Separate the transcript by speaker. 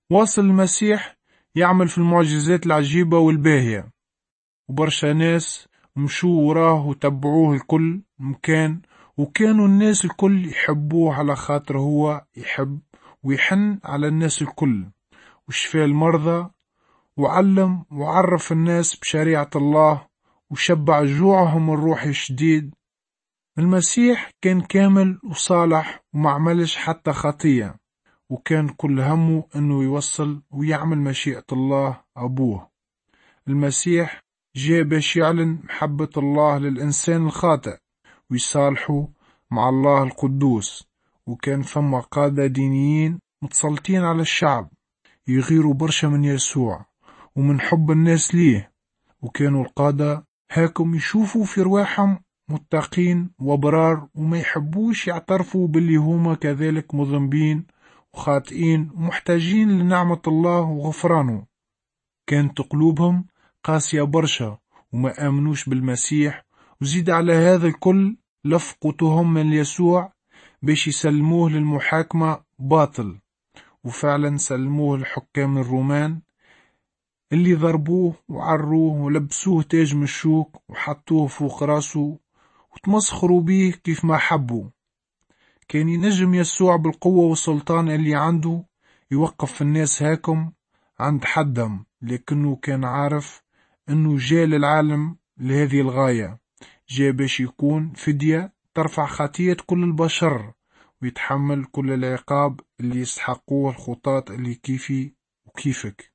Speaker 1: واصل المسيح يعمل في المعجزات العجيبة والباهية، وبرشا ناس مشوا وراه وتبعوه الكل مكان، وكانوا الناس الكل يحبوه على خاطر هو يحب ويحن على الناس الكل، وشفى المرضى وعلم وعرف الناس بشريعة الله وشبع جوعهم الروحي الشديد. المسيح كان كامل وصالح وما عملش حتى خطية، وكان كل همه انه يوصل ويعمل مشيئة الله أبوه. المسيح جاء باش يعلن محبة الله للإنسان الخاطئ ويصالحه مع الله القدوس. وكان فما قادة دينيين متسلطين على الشعب يغيروا برشا من يسوع ومن حب الناس ليه، وكانوا القادة هاكم يشوفوا في رواحهم متقين وبرار وما يحبوش يعترفوا باللي هما كذلك مذنبين وخاطئين ومحتاجين لنعمة الله وغفرانه. كانت قلوبهم قاسية برشا وما آمنوش بالمسيح، وزيد على هذا الكل لفقتهم من يسوع باش يسلموه للمحاكمة باطل، وفعلا سلموه الحكام الرومان اللي ضربوه وعروه ولبسوه تاج من الشوك وحطوه فوق راسه وتمسخروا بيه كيف ما حبوا. كان ينجم يسوع بالقوة والسلطان اللي عنده يوقف الناس هاكم عند حدهم، لكنه كان عارف انه جاء للعالم لهذه الغاية، جاء باش يكون فدية ترفع خطية كل البشر ويتحمل كل العقاب اللي يستحقوه الخطاة اللي كيفي وكيفك.